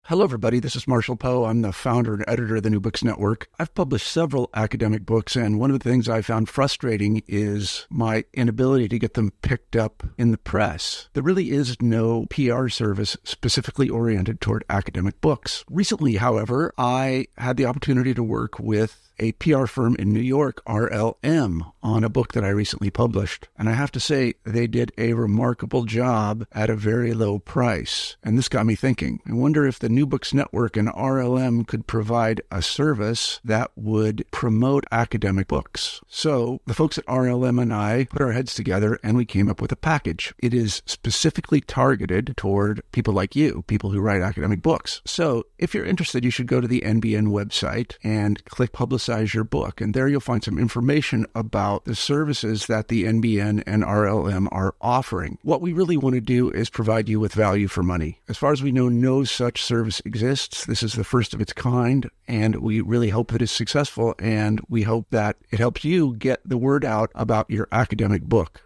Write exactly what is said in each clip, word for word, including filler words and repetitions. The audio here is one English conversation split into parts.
Hello, everybody. This is Marshall Poe. I'm the founder and editor of the New Books Network. I've published several academic books, and one of the things I found frustrating is my inability to get them picked up in the press. There really is no P R service specifically oriented toward academic books. Recently, however, I had the opportunity to work with a P R firm in New York, R L M, on a book that I recently published. And I have to say, they did a remarkable job at a very low price. And this got me thinking. I wonder if the New Books Network and R L M could provide a service that would promote academic books. So the folks at R L M and I put our heads together and we came up with a package. It is specifically targeted toward people like you, people who write academic books. So if you're interested, you should go to the N B N website and click Publicize your book. And there you'll find some information about the services that the N B N and R L M are offering. What we really want to do is provide you with value for money. As far as we know, no such service exists. This is the first of its kind, and we really hope that it's successful, and we hope that it helps you get the word out about your academic book.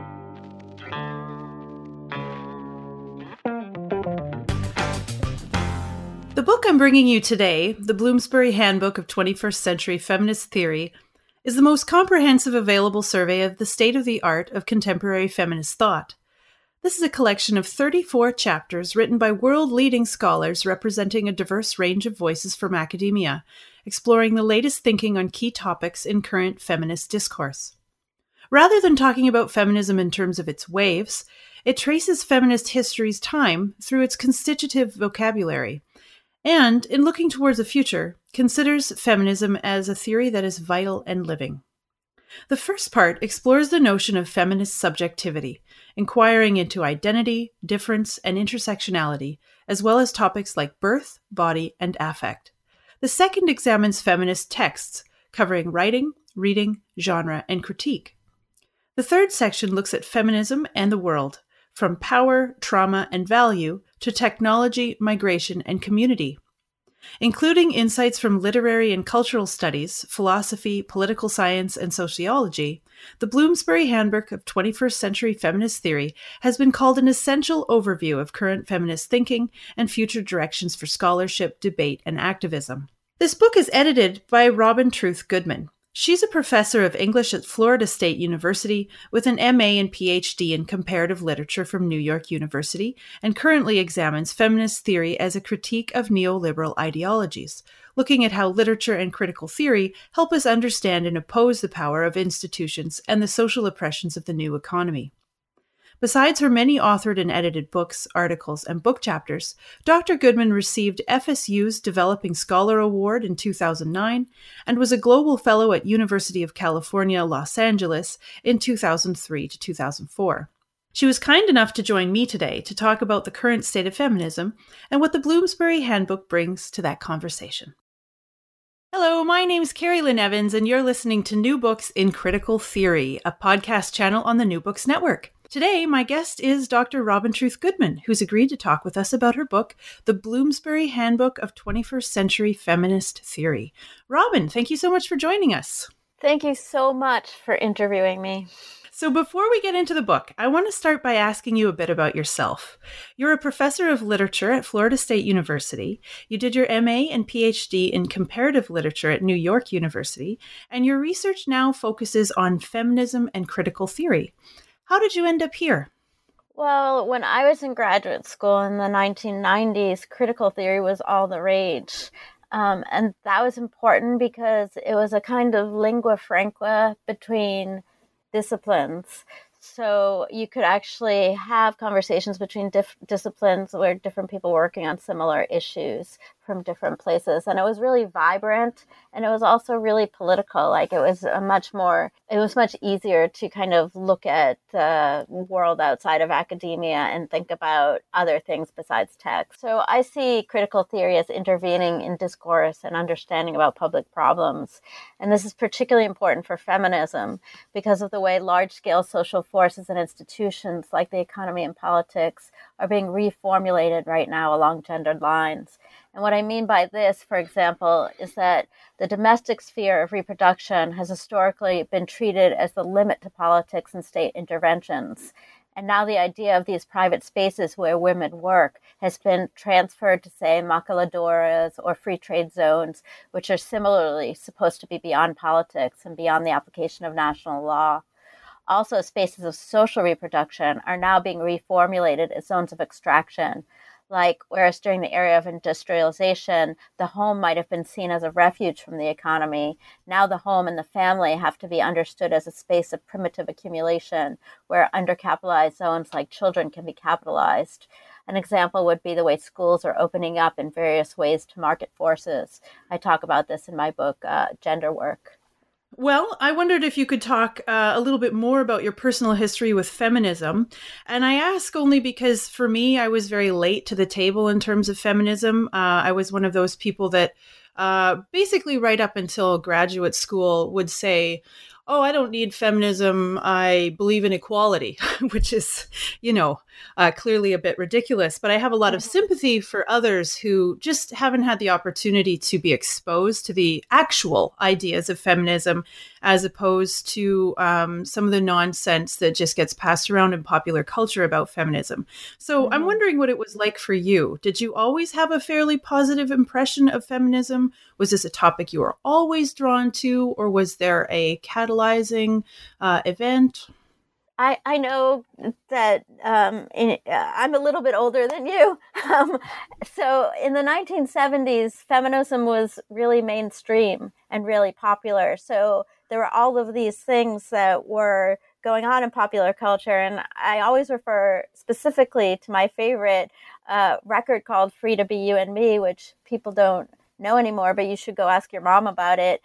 The book I'm bringing you today, The Bloomsbury Handbook of twenty-first Century Feminist Theory, is the most comprehensive available survey of the state-of-the-art of contemporary feminist thought. This is a collection of thirty-four chapters written by world-leading scholars representing a diverse range of voices from academia, exploring the latest thinking on key topics in current feminist discourse. Rather than talking about feminism in terms of its waves, it traces feminist history's time through its constitutive vocabulary, and, in looking towards the future, considers feminism as a theory that is vital and living. The first part explores the notion of feminist subjectivity, inquiring into identity, difference, and intersectionality, as well as topics like birth, body, and affect. The second examines feminist texts, covering writing, reading, genre, and critique. The third section looks at feminism and the world, from power, trauma, and value to technology, migration, and community. Including insights from literary and cultural studies, philosophy, political science, and sociology, the Bloomsbury Handbook of twenty-first Century Feminist Theory has been called an essential overview of current feminist thinking and future directions for scholarship, debate, and activism. This book is edited by Robin Truth Goodman. She's a professor of English at Florida State University with an M A and P H D in comparative literature from New York University, and currently examines feminist theory as a critique of neoliberal ideologies, looking at how literature and critical theory help us understand and oppose the power of institutions and the social oppressions of the new economy. Besides her many authored and edited books, articles, and book chapters, Doctor Goodman received F S U's Developing Scholar Award in two thousand nine and was a Global Fellow at University of California, Los Angeles in two thousand three to two thousand four. She was kind enough to join me today to talk about the current state of feminism and what the Bloomsbury Handbook brings to that conversation. Hello, my name is Carrie Lynn Evans, and you're listening to New Books in Critical Theory, a podcast channel on the New Books Network. Today, my guest is Doctor Robin Truth Goodman, who's agreed to talk with us about her book, The Bloomsbury Handbook of twenty-first Century Feminist Theory. Robin, thank you so much for joining us. Thank you so much for interviewing me. So before we get into the book, I want to start by asking you a bit about yourself. You're a professor of literature at Florida State University. You did your M A and P H D in comparative literature at New York University, and your research now focuses on feminism and critical theory. How did you end up here? Well, when I was in graduate school in the nineteen nineties, critical theory was all the rage. Um, and that was important because it was a kind of lingua franca between disciplines. So you could actually have conversations between diff- disciplines where different people were working on similar issues from different places. And it was really vibrant, and it was also really political. Like it was a much more, it was much easier to kind of look at the world outside of academia and think about other things besides text. So I see critical theory as intervening in discourse and understanding about public problems. And this is particularly important for feminism because of the way large-scale social forces and institutions like the economy and politics are being reformulated right now along gendered lines. And what I mean by this, for example, is that the domestic sphere of reproduction has historically been treated as the limit to politics and state interventions. And now the idea of these private spaces where women work has been transferred to, say, maquiladoras or free trade zones, which are similarly supposed to be beyond politics and beyond the application of national law. Also, spaces of social reproduction are now being reformulated as zones of extraction. Like, whereas during the era of industrialization, the home might have been seen as a refuge from the economy, now the home and the family have to be understood as a space of primitive accumulation, where undercapitalized zones like children can be capitalized. An example would be the way schools are opening up in various ways to market forces. I talk about this in my book, uh, Gender Work. Well, I wondered if you could talk uh, a little bit more about your personal history with feminism. And I ask only because for me, I was very late to the table in terms of feminism. Uh, I was one of those people that uh, basically right up until graduate school would say, oh, I don't need feminism. I believe in equality, which is, you know, uh, clearly a bit ridiculous. But I have a lot of sympathy for others who just haven't had the opportunity to be exposed to the actual ideas of feminism, as opposed to um, some of the nonsense that just gets passed around in popular culture about feminism. So mm-hmm. I'm wondering what it was like for you. Did you always have a fairly positive impression of feminism? Was this a topic you were always drawn to, or was there a catalyzing uh, event? I, I know that um, in, uh, I'm a little bit older than you. Um, so in the nineteen seventies, feminism was really mainstream and really popular. So there were all of these things that were going on in popular culture. And I always refer specifically to my favorite uh, record called Free to Be You and Me, which people don't know anymore, but you should go ask your mom about it.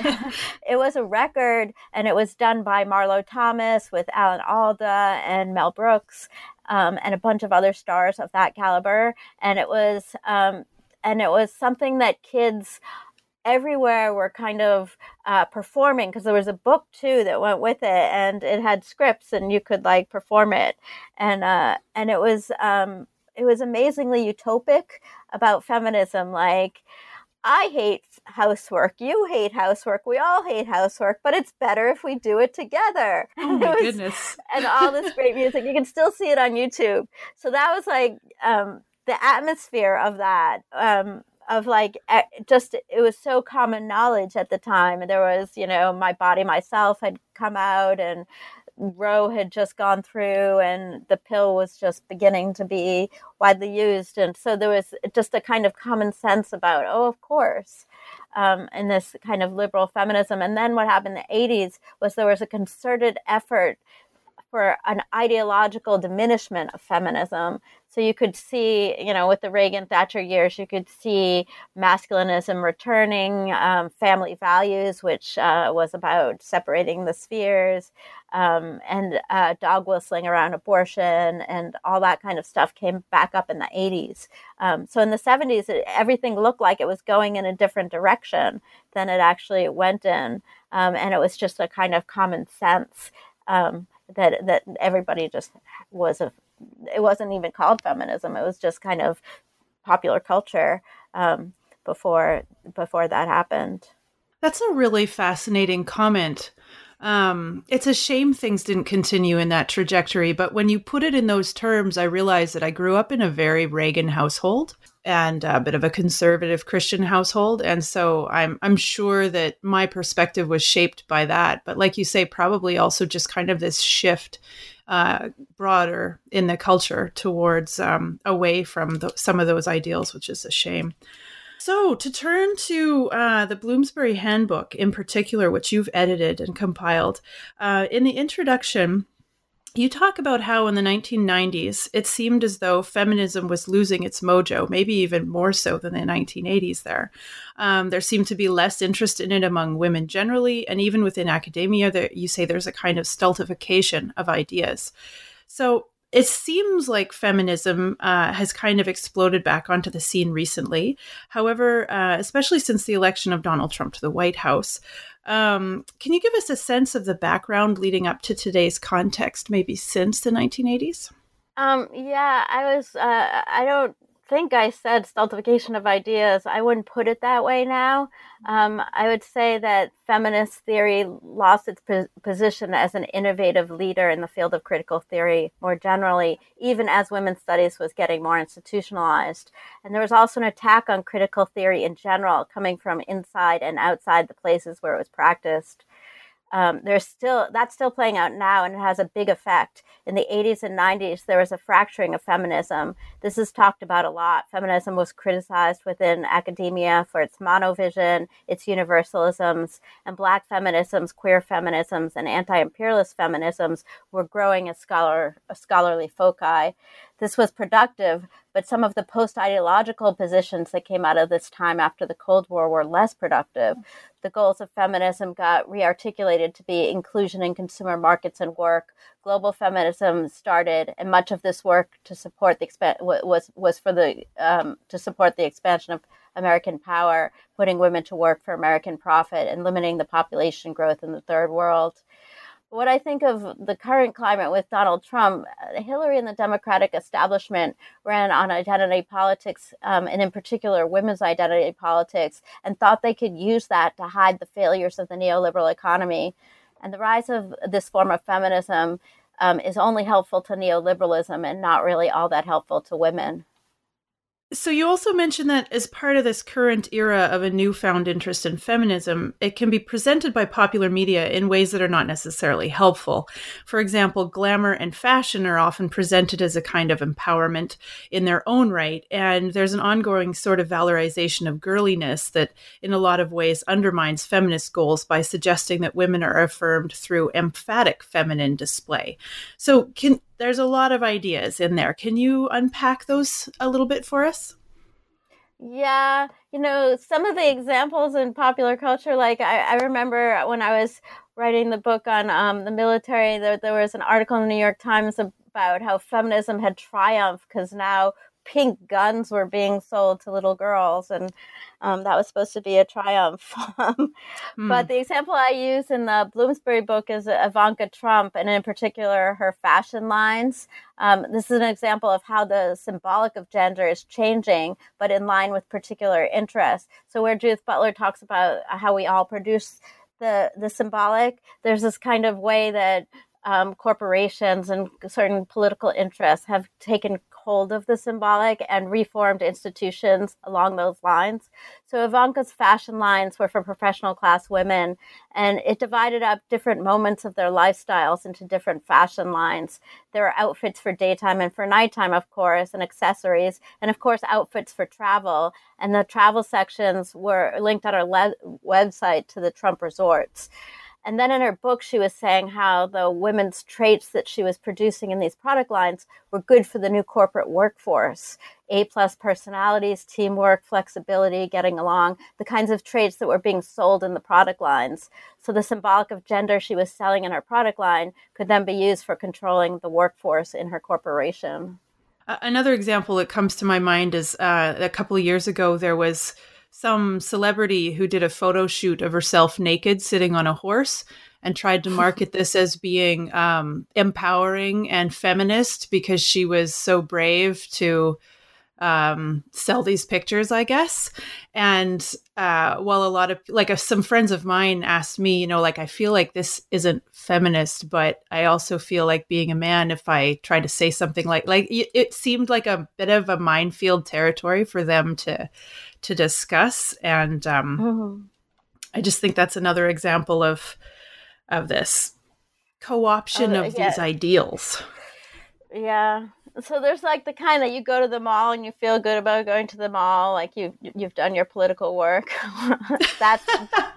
It was a record, and it was done by Marlo Thomas with Alan Alda and Mel Brooks, um, and a bunch of other stars of that caliber. And it was, um, and it was something that kids everywhere were kind of uh, performing, because there was a book too that went with it, and it had scripts, and you could like perform it, and uh, and it was um, it was amazingly utopic about feminism, like. I hate housework. You hate housework. We all hate housework, but it's better if we do it together. Oh my was, goodness. And all this great music. You can still see it on YouTube. So that was like um, the atmosphere of that, um, of like just, it was so common knowledge at the time. And there was, you know, My Body, Myself had come out, and Roe had just gone through, and the pill was just beginning to be widely used. And so there was just a kind of common sense about, oh, of course, um, and this kind of liberal feminism. And then what happened in the eighties was there was a concerted effort for an ideological diminishment of feminism. So you could see, you know, with the Reagan Thatcher years, you could see masculinism returning, um, family values, which uh, was about separating the spheres, um, and uh, dog whistling around abortion, and all that kind of stuff came back up in the eighties. Um, so in the seventies, it, everything looked like it was going in a different direction than it actually went in. Um, and it was just a kind of common sense um, that that everybody just was a, it wasn't even called feminism. It was just kind of popular culture um, before before that happened. That's a really fascinating comment. Um, it's a shame things didn't continue in that trajectory, but when you put it in those terms, I realized that I grew up in a very Reagan household and a bit of a conservative Christian household. And so I'm I'm sure that my perspective was shaped by that. But like you say, probably also just kind of this shift uh, broader in the culture towards um, away from the, some of those ideals, which is a shame. So to turn to uh, the Bloomsbury Handbook in particular, which you've edited and compiled, uh, in the introduction, you talk about how in the nineteen nineties, it seemed as though feminism was losing its mojo, maybe even more so than the nineteen eighties there. Um, there seemed to be less interest in it among women generally, and even within academia, there, you say there's a kind of stultification of ideas. So it seems like feminism uh, has kind of exploded back onto the scene recently. However, uh, especially since the election of Donald Trump to the White House, um, can you give us a sense of the background leading up to today's context, maybe since the nineteen eighties? Um, yeah, I was, uh, I don't think I said stultification of ideas. I wouldn't put it that way now. Um, I would say that feminist theory lost its po- position as an innovative leader in the field of critical theory more generally, even as women's studies was getting more institutionalized. And there was also an attack on critical theory in general, coming from inside and outside the places where it was practiced. Um, there's still that's still playing out now, and it has a big effect. In the eighties and nineties, there was a fracturing of feminism. This is talked about a lot. Feminism was criticized within academia for its monovision, its universalisms, and Black feminisms, queer feminisms, and anti-imperialist feminisms were growing as scholar, scholarly foci. This was productive, but some of the post-ideological positions that came out of this time after the Cold War were less productive. The goals of feminism got re-articulated to be inclusion in consumer markets and work. Global feminism started, and much of this work to support the exp- was was for the um, to support the expansion of American power, putting women to work for American profit, and limiting the population growth in the third world. What I think of the current climate with Donald Trump, Hillary and the Democratic establishment ran on identity politics, um, and in particular women's identity politics, and thought they could use that to hide the failures of the neoliberal economy. And the rise of this form of feminism um, is only helpful to neoliberalism and not really all that helpful to women. So you also mentioned that as part of this current era of a newfound interest in feminism, it can be presented by popular media in ways that are not necessarily helpful. For example, glamour and fashion are often presented as a kind of empowerment in their own right, and there's an ongoing sort of valorization of girliness that in a lot of ways undermines feminist goals by suggesting that women are affirmed through emphatic feminine display. So can There's a lot of ideas in there. Can you unpack those a little bit for us? Yeah, you know, some of the examples in popular culture, like I, I remember when I was writing the book on um, the military, there, there was an article in the New York Times about how feminism had triumphed because now pink guns were being sold to little girls, and um, that was supposed to be a triumph. mm. But the example I use in the Bloomsbury book is Ivanka Trump, and in particular her fashion lines. Um, this is an example of how the symbolic of gender is changing, but in line with particular interests. So where Judith Butler talks about how we all produce the the symbolic, there's this kind of way that um, corporations and certain political interests have taken hold of the symbolic and reformed institutions along those lines. So Ivanka's fashion lines were for professional class women, and it divided up different moments of their lifestyles into different fashion lines. There were outfits for daytime and for nighttime, of course, and accessories, and of course outfits for travel. And the travel sections were linked on our le- website to the Trump resorts. And then in her book, she was saying how the women's traits that she was producing in these product lines were good for the new corporate workforce. A-plus personalities, teamwork, flexibility, getting along, the kinds of traits that were being sold in the product lines. So the symbolic of gender she was selling in her product line could then be used for controlling the workforce in her corporation. Uh, another example that comes to my mind is uh, a couple of years ago, there was some celebrity who did a photo shoot of herself naked sitting on a horse and tried to market this as being um, empowering and feminist because she was so brave to um, sell these pictures, I guess. And uh, while a lot of, like uh, some friends of mine asked me, you know, like, I feel like this isn't feminist, but I also feel like being a man, if I try to say something like, like it, it seemed like a bit of a minefield territory for them to, to discuss. And um, mm-hmm. I just think that's another example of, of this co-option oh, of yeah. these ideals. Yeah. So there's like the kind that you go to the mall and you feel good about going to the mall, like you've you've done your political work. That's that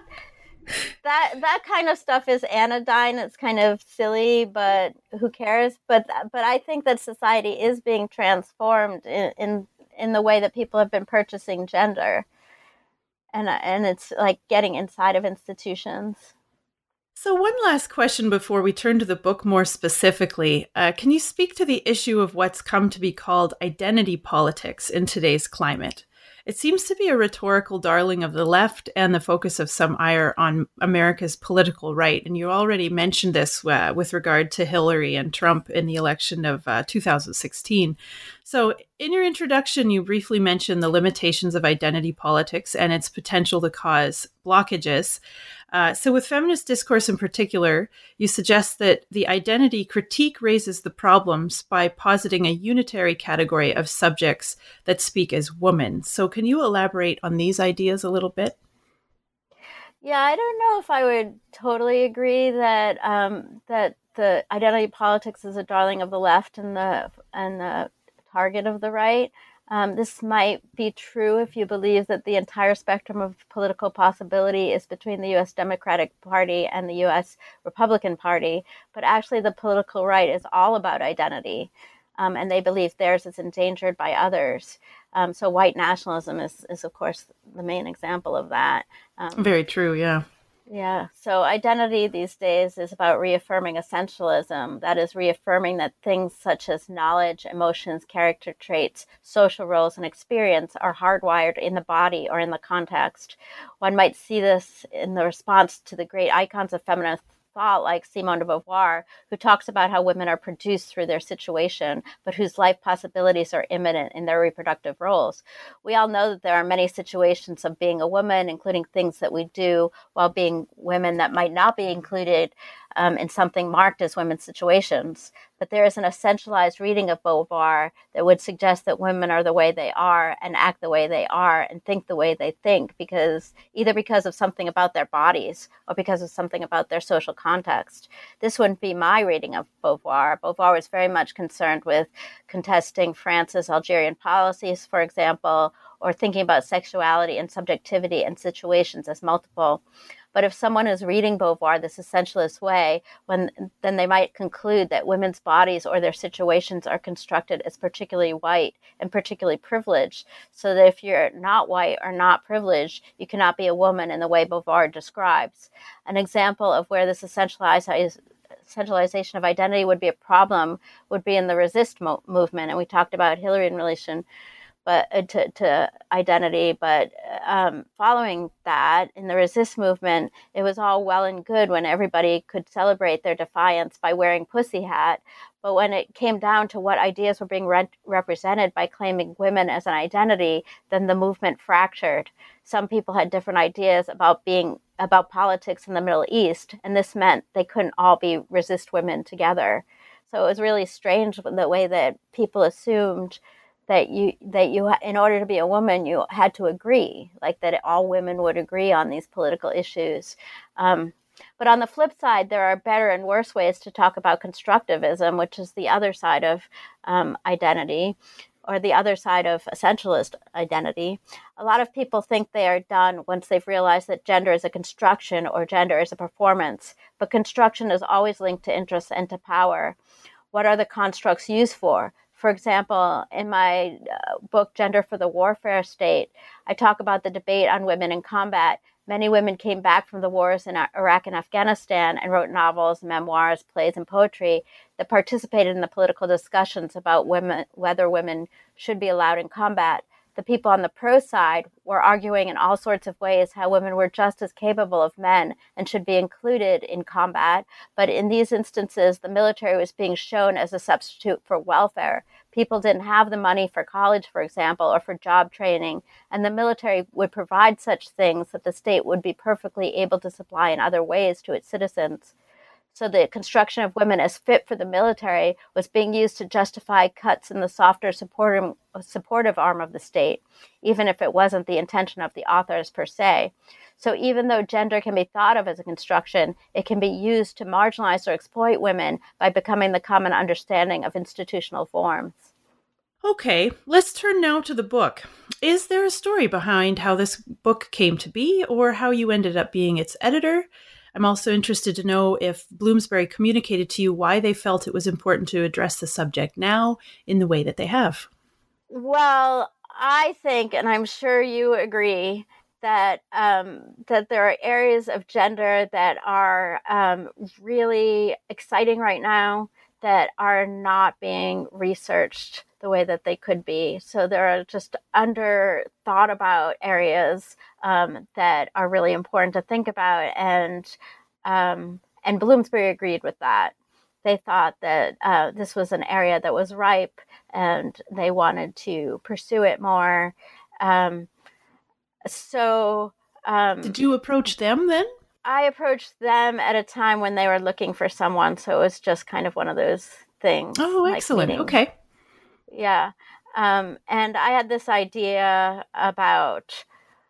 that kind of stuff is anodyne. It's kind of silly, but who cares? But but I think that society is being transformed in in, in the way that people have been purchasing gender, and and it's like getting inside of institutions. So one last question before we turn to the book more specifically. Uh, can you speak to the issue of what's come to be called identity politics in today's climate? It seems to be a rhetorical darling of the left and the focus of some ire on America's political right. And you already mentioned this uh, with regard to Hillary and Trump in the election of uh, two thousand sixteen. So in your introduction, you briefly mentioned the limitations of identity politics and its potential to cause blockages. Uh, so with feminist discourse in particular, you suggest that the identity critique raises the problems by positing a unitary category of subjects that speak as women. So can you elaborate on these ideas a little bit? Yeah, I don't know if I would totally agree that um, that the identity politics is a darling of the left and the and the target of the right. Um, this might be true if you believe that the entire spectrum of political possibility is between the U S Democratic Party and the U S Republican Party, but actually the political right is all about identity, um, and they believe theirs is endangered by others. Um, so white nationalism is, is, of course, the main example of that. Um, Very true, yeah. Yeah. So identity these days is about reaffirming essentialism. That is, reaffirming that things such as knowledge, emotions, character traits, social roles, and experience are hardwired in the body or in the context. One might see this in the response to the great icons of feminist thought like Simone de Beauvoir, who talks about how women are produced through their situation, but whose life possibilities are imminent in their reproductive roles. We all know that there are many situations of being a woman, including things that we do while being women that might not be included um, in something marked as women's situations. But there is an essentialized reading of Beauvoir that would suggest that women are the way they are and act the way they are and think the way they think, because either because of something about their bodies or because of something about their social context. This wouldn't be my reading of Beauvoir. Beauvoir was very much concerned with contesting France's Algerian policies, for example, or thinking about sexuality and subjectivity and situations as multiple. But if someone is reading Beauvoir this essentialist way, when then they might conclude that women's bodies or their situations are constructed as particularly white and particularly privileged, so that if you're not white or not privileged, you cannot be a woman in the way Beauvoir describes. An example of where this essentialized centralization of identity would be a problem would be in the resist mo- movement. And we talked about Hillary in relation but uh, to, to identity. But um, following that, in the resist movement, it was all well and good when everybody could celebrate their defiance by wearing pussy hat. But when it came down to what ideas were being re- represented by claiming women as an identity, then the movement fractured. Some people had different ideas about being about politics in the Middle East, and this meant they couldn't all be resist women together. So it was really strange the way that people assumed that you that you in order to be a woman you had to agree, like that all women would agree on these political issues. Um, but on the flip side, there are better and worse ways to talk about constructivism, which is the other side of um, identity, or the other side of essentialist identity. A lot of people think they are done once they've realized that gender is a construction or gender is a performance, but construction is always linked to interests and to power. What are the constructs used for? For example, in my uh, book, Gender for the Warfare State, I talk about the debate on women in combat. Many women came back from the wars in Iraq and Afghanistan and wrote novels, memoirs, plays, and poetry that participated in the political discussions about women, whether women should be allowed in combat. The people on the pro side were arguing in all sorts of ways how women were just as capable of men and should be included in combat. But in these instances, the military was being shown as a substitute for welfare. People didn't have the money for college, for example, or for job training, and the military would provide such things that the state would be perfectly able to supply in other ways to its citizens. So the construction of women as fit for the military was being used to justify cuts in the softer supportive, supportive arm of the state, even if it wasn't the intention of the authors per se. So even though gender can be thought of as a construction, it can be used to marginalize or exploit women by becoming the common understanding of institutional forms. Okay, let's turn now to the book. Is there a story behind how this book came to be or how you ended up being its editor? I'm also interested to know if Bloomsbury communicated to you why they felt it was important to address the subject now in the way that they have. Well, I think, and I'm sure you agree, that um, that there are areas of gender that are um, really exciting right now, that are not being researched the way that they could be. So there are just under thought about areas um, that are really important to think about. And um, and Bloomsbury agreed with that. They thought that uh, this was an area that was ripe and they wanted to pursue it more. Um, so um, Did you approach them then? I approached them at a time when they were looking for someone. So it was just kind of one of those things. Oh, excellent. Like okay. Yeah. Um, and I had this idea about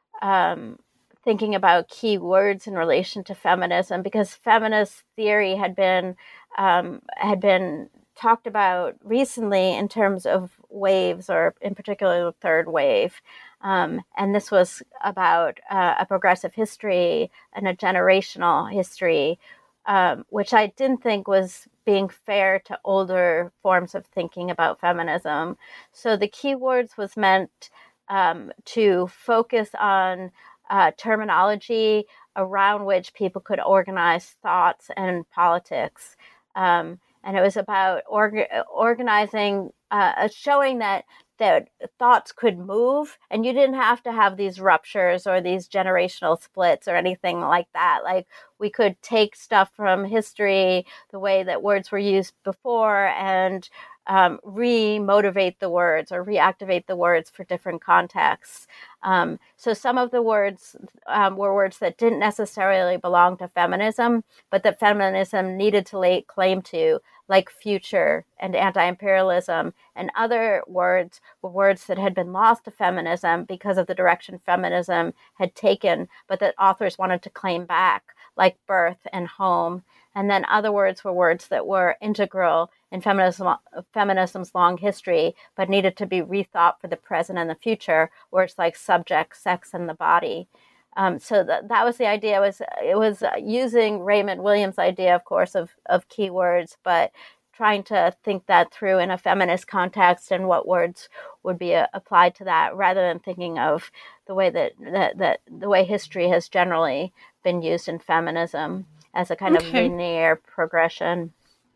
um, thinking about key words in relation to feminism, because feminist theory had been um, had been talked about recently in terms of waves, or in particular the third wave. Um, and this was about uh, a progressive history and a generational history, um, which I didn't think was being fair to older forms of thinking about feminism. So the keywords was meant um, to focus on uh, terminology around which people could organize thoughts and politics. Um, and it was about orga- organizing, uh, showing that that thoughts could move, and you didn't have to have these ruptures or these generational splits or anything like that. Like, we could take stuff from history, the way that words were used before, and um, re-motivate the words or reactivate the words for different contexts. Um, so some of the words um, were words that didn't necessarily belong to feminism, but that feminism needed to lay claim to, like future and anti-imperialism. And other words were words that had been lost to feminism because of the direction feminism had taken, but that authors wanted to claim back, like birth and home. And then other words were words that were integral in feminism, feminism's long history, but needed to be rethought for the present and the future, words like subject, sex, and the body. Um, so that that was the idea. It was it was using Raymond Williams' idea, of course, of of keywords, but trying to think that through in a feminist context and what words would be uh, applied to that, rather than thinking of the way that, that that the way history has generally been used in feminism as a kind okay. of linear progression.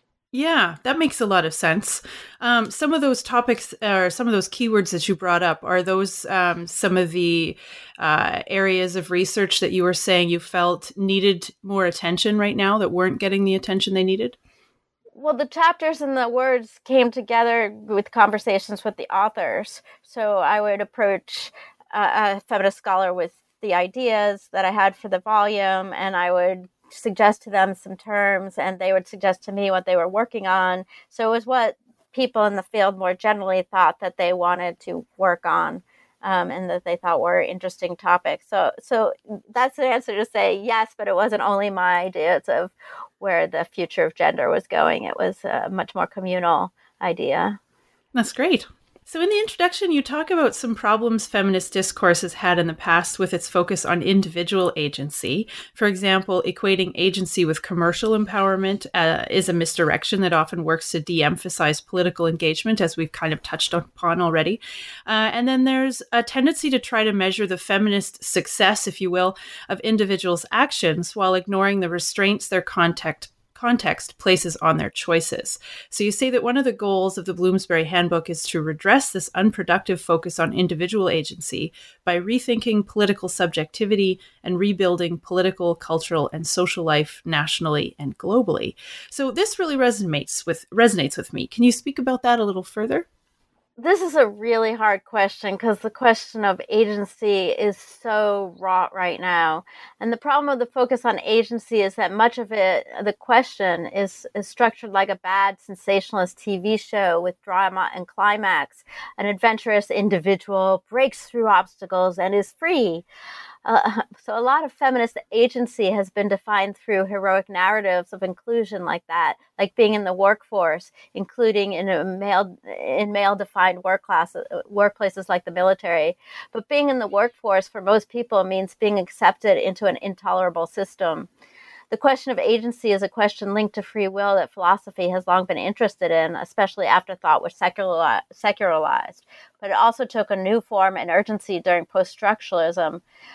Yeah, that makes a lot of sense. Um, some of those topics, or some of those keywords that you brought up, are those um, some of the uh, areas of research that you were saying you felt needed more attention right now, that weren't getting the attention they needed? Well, the chapters and the words came together with conversations with the authors. So I would approach a, a feminist scholar with the ideas that I had for the volume, and I would suggest to them some terms, and they would suggest to me what they were working on. So it was what people in the field more generally thought that they wanted to work on, um, and that they thought were interesting topics. So so that's the answer to say yes, but it wasn't only my ideas of where the future of gender was going. It was a much more communal idea. That's great. So in the introduction, you talk about some problems feminist discourse has had in the past with its focus on individual agency. For example, equating agency with commercial empowerment uh, is a misdirection that often works to de-emphasize political engagement, as we've kind of touched upon already. Uh, and then there's a tendency to try to measure the feminist success, if you will, of individuals' actions while ignoring the restraints their context context places on their choices. So you say that one of the goals of the Bloomsbury Handbook is to redress this unproductive focus on individual agency by rethinking political subjectivity and rebuilding political, cultural, and social life nationally and globally. So this really resonates with resonates with me. Can you speak about that a little further? This is a really hard question, because the question of agency is so wrought right now. And the problem with the focus on agency is that much of it, the question, is, is structured like a bad sensationalist T V show with drama and climax. An adventurous individual breaks through obstacles and is free. Uh, so a lot of feminist agency has been defined through heroic narratives of inclusion like that, like being in the workforce, including in a male in male-defined work class, workplaces like the military. But being in the workforce for most people means being accepted into an intolerable system. The question of agency is a question linked to free will that philosophy has long been interested in, especially after thought was secularized. But it also took a new form and urgency during post-structuralism.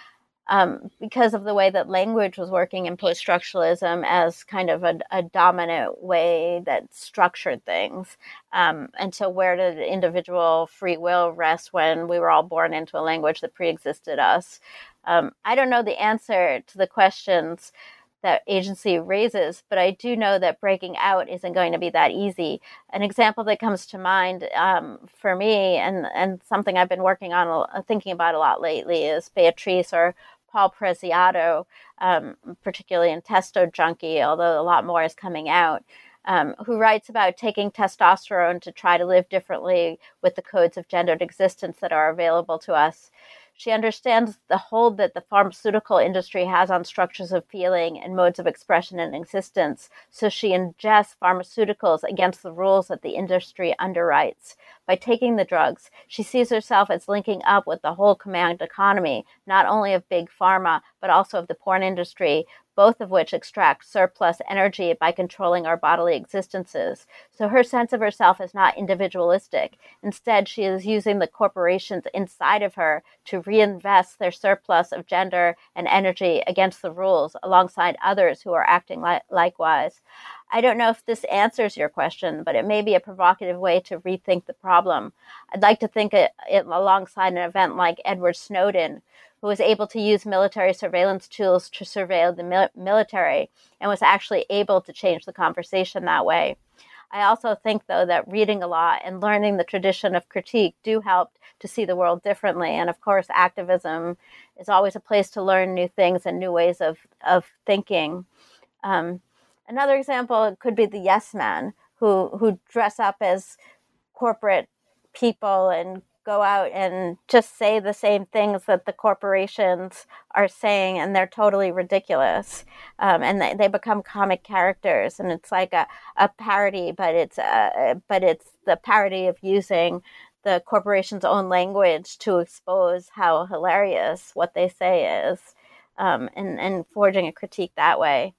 um, because of the way that language was working in post-structuralism as kind of a, a dominant way that structured things. Um, and so where did individual free will rest when we were all born into a language that pre-existed us? Um, I don't know the answer to the questions that agency raises, but I do know that breaking out isn't going to be that easy. An example that comes to mind um, for me, and, and something I've been working on, thinking about a lot lately, is Beatrice or Paul Preciado, um, particularly in Testo Junkie, although a lot more is coming out, um, who writes about taking testosterone to try to live differently with the codes of gendered existence that are available to us. She understands the hold that the pharmaceutical industry has on structures of feeling and modes of expression and existence, so she ingests pharmaceuticals against the rules that the industry underwrites. By taking the drugs, she sees herself as linking up with the whole command economy, not only of big pharma, but also of the porn industry, both of which extract surplus energy by controlling our bodily existences. So her sense of herself is not individualistic. Instead, she is using the corporations inside of her to reinvest their surplus of gender and energy against the rules alongside others who are acting li- likewise. I don't know if this answers your question, but it may be a provocative way to rethink the problem. I'd like to think it, it alongside an event like Edward Snowden, who was able to use military surveillance tools to surveil the mil- military and was actually able to change the conversation that way. I also think, though, that reading a lot and learning the tradition of critique do help to see the world differently. And of course, activism is always a place to learn new things and new ways of, of thinking. Um, another example could be the yes men who, who dress up as corporate people and go out and just say the same things that the corporations are saying, and they're totally ridiculous. Um, and they, they become comic characters, and it's like a, a parody, but it's a, but it's the parody of using the corporation's own language to expose how hilarious what they say is, um, and, and forging a critique that way.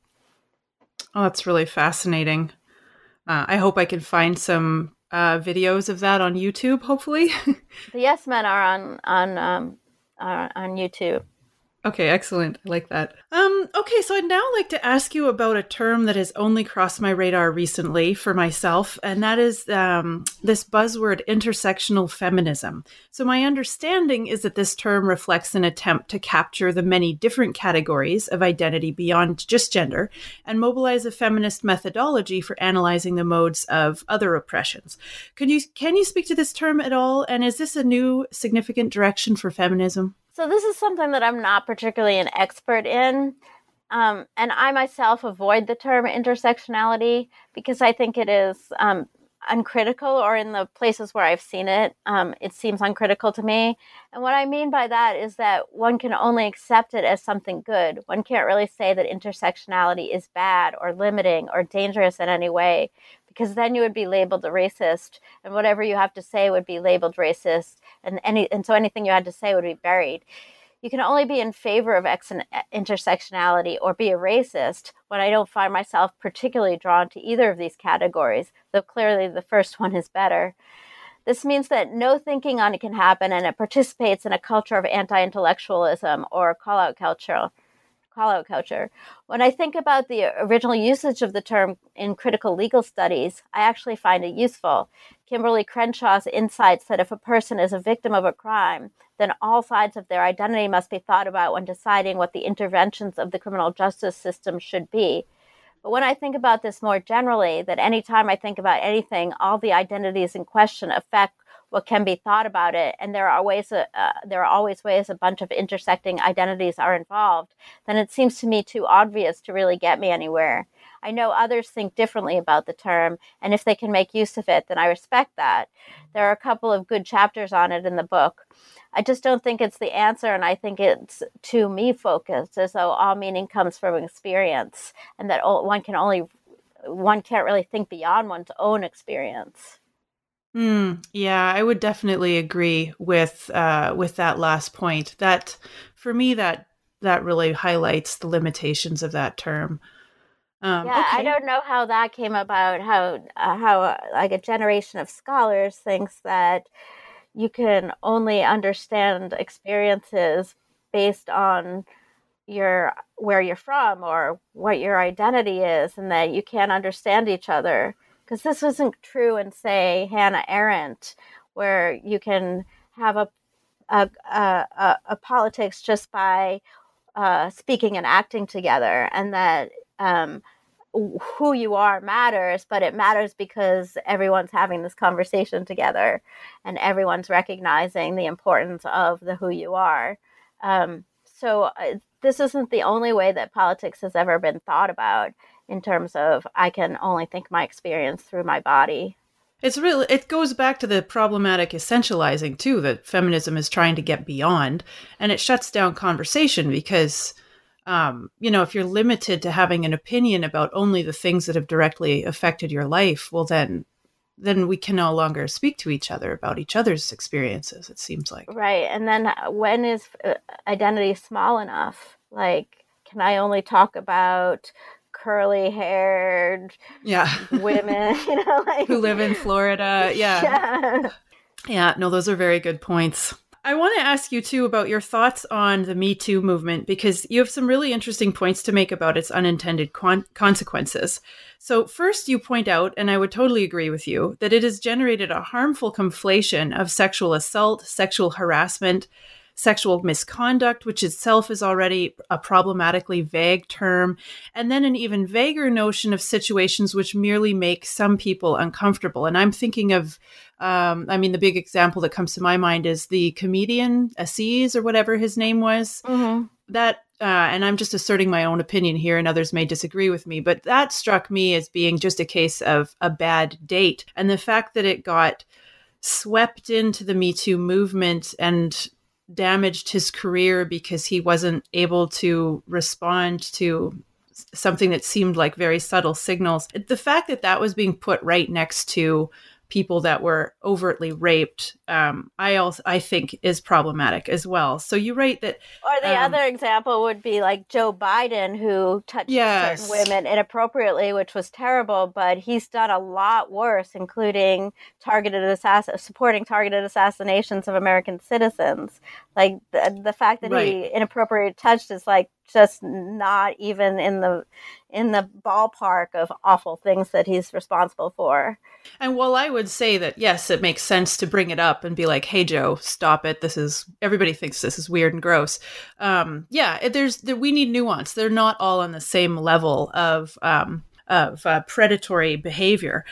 Oh, that's really fascinating. Uh, I hope I can find some Uh, videos of that on YouTube, hopefully. The Yes Men are on on um, are on YouTube. Okay, excellent. I like that. Um, okay, so I'd now like to ask you about a term that has only crossed my radar recently for myself, and that is um, this buzzword intersectional feminism. So my understanding is that this term reflects an attempt to capture the many different categories of identity beyond just gender and mobilize a feminist methodology for analyzing the modes of other oppressions. Can you, can you speak to this term at all? And is this a new significant direction for feminism? So this is something that I'm not particularly an expert in. Um, and I myself avoid the term intersectionality because I think it is um, uncritical, or in the places where I've seen it, um, it seems uncritical to me. And what I mean by that is that one can only accept it as something good. One can't really say that intersectionality is bad or limiting or dangerous in any way, because then you would be labeled a racist, and whatever you have to say would be labeled racist, and any and so anything you had to say would be buried. You can only be in favor of ex- intersectionality or be a racist when I don't find myself particularly drawn to either of these categories, though clearly the first one is better. This means that no thinking on it can happen, and it participates in a culture of anti-intellectualism or call-out culture. Call-out culture. When I think about the original usage of the term in critical legal studies, I actually find it useful. Kimberly Crenshaw's insights that if a person is a victim of a crime, then all sides of their identity must be thought about when deciding what the interventions of the criminal justice system should be. But when I think about this more generally, that anytime I think about anything, all the identities in question affect what can be thought about it, and there are ways, uh, there are always ways a bunch of intersecting identities are involved, then it seems to me too obvious to really get me anywhere. I know others think differently about the term, and if they can make use of it, then I respect that. There are a couple of good chapters on it in the book. I just don't think it's the answer, and I think it's too me-focused, as though all meaning comes from experience, and that one can only, one can't really think beyond one's own experience. Mm, yeah, I would definitely agree with uh, with that last point. That, for me, that that really highlights the limitations of that term. Um, yeah, okay. I don't know how that came about. How uh, how uh, like a generation of scholars thinks that you can only understand experiences based on your where you're from or what your identity is, and that you can't understand each other. Because this isn't true in, say, Hannah Arendt, where you can have a a, a, a, a politics just by uh, speaking and acting together, and that um, who you are matters, but it matters because everyone's having this conversation together, and everyone's recognizing the importance of the who you are. Um, so uh, this isn't the only way that politics has ever been thought about in terms of I can only think my experience through my body. It's really, it goes back to the problematic essentializing too, that feminism is trying to get beyond, and it shuts down conversation because, um, you know, if you're limited to having an opinion about only the things that have directly affected your life, well, then then we can no longer speak to each other about each other's experiences, it seems like. Right. And then when is identity small enough? Like, can I only talk about curly haired yeah. women, you know, like, who live in Florida? Yeah. yeah. Yeah. No, those are very good points. I want to ask you, too, about your thoughts on the Me Too movement, because you have some really interesting points to make about its unintended con- consequences. So first, you point out, and I would totally agree with you, that it has generated a harmful conflation of sexual assault, sexual harassment, sexual misconduct, which itself is already a problematically vague term, and then an even vaguer notion of situations which merely make some people uncomfortable. And I'm thinking of, um, I mean, the big example that comes to my mind is the comedian Aziz, or whatever his name was. Mm-hmm. That, uh, and I'm just asserting my own opinion here, and others may disagree with me, but that struck me as being just a case of a bad date. And the fact that it got swept into the Me Too movement and damaged his career because he wasn't able to respond to something that seemed like very subtle signals. The fact that that was being put right next to people that were overtly raped, um, I also I think is problematic as well. So you write that. Or the um, other example would be like Joe Biden, who touched yes. certain women inappropriately, which was terrible. But he's done a lot worse, including targeted assass- supporting targeted assassinations of American citizens. Like the, the fact that right. he inappropriately touched is like just not even in the in the ballpark of awful things that he's responsible for. And while I would say that, yes, it makes sense to bring it up and be like, hey, Joe, stop it. This is, everybody thinks this is weird and gross. Um, yeah, there's, there, we need nuance. They're not all on the same level of, um, of uh, predatory behavior.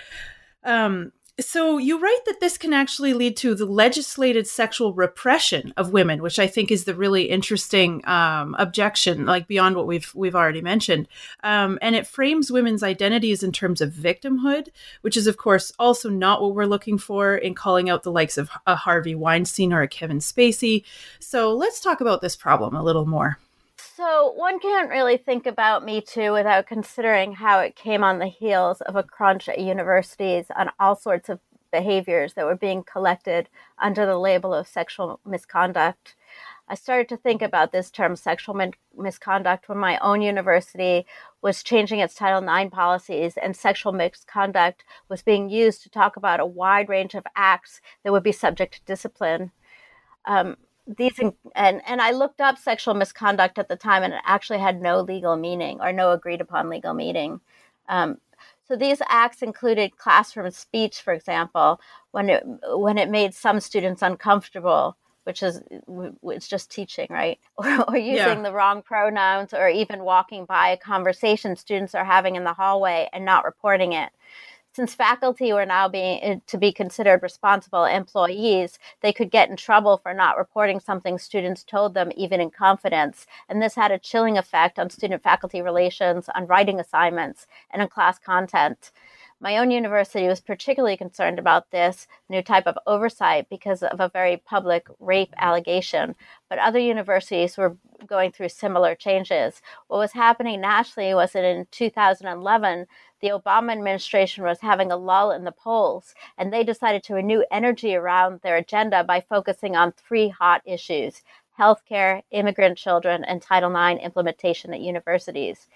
Um, So you write that this can actually lead to the legislated sexual repression of women, which I think is the really interesting um, objection, like beyond what we've we've already mentioned. Um, and it frames women's identities in terms of victimhood, which is, of course, also not what we're looking for in calling out the likes of a Harvey Weinstein or a Kevin Spacey. So let's talk about this problem a little more. So one can't really think about Me Too without considering how it came on the heels of a crunch at universities on all sorts of behaviors that were being collected under the label of sexual misconduct. I started to think about this term sexual min- misconduct when my own university was changing its Title nine policies, and sexual misconduct was being used to talk about a wide range of acts that would be subject to discipline. Um, These and and I looked up sexual misconduct at the time, and it actually had no legal meaning or no agreed upon legal meaning. Um, so these acts included classroom speech, for example, when it when it made some students uncomfortable, which is it's just teaching, right? Or, or using Yeah. the wrong pronouns, or even walking by a conversation students are having in the hallway and not reporting it. Since faculty were now being to be considered responsible employees, they could get in trouble for not reporting something students told them, even in confidence. And this had a chilling effect on student-faculty relations, on writing assignments, and on class content. My own university was particularly concerned about this new type of oversight because of a very public rape allegation, but other universities were going through similar changes. What was happening nationally was that in two thousand eleven, the Obama administration was having a lull in the polls, and they decided to renew energy around their agenda by focusing on three hot issues: healthcare, immigrant children, and Title nine implementation at universities.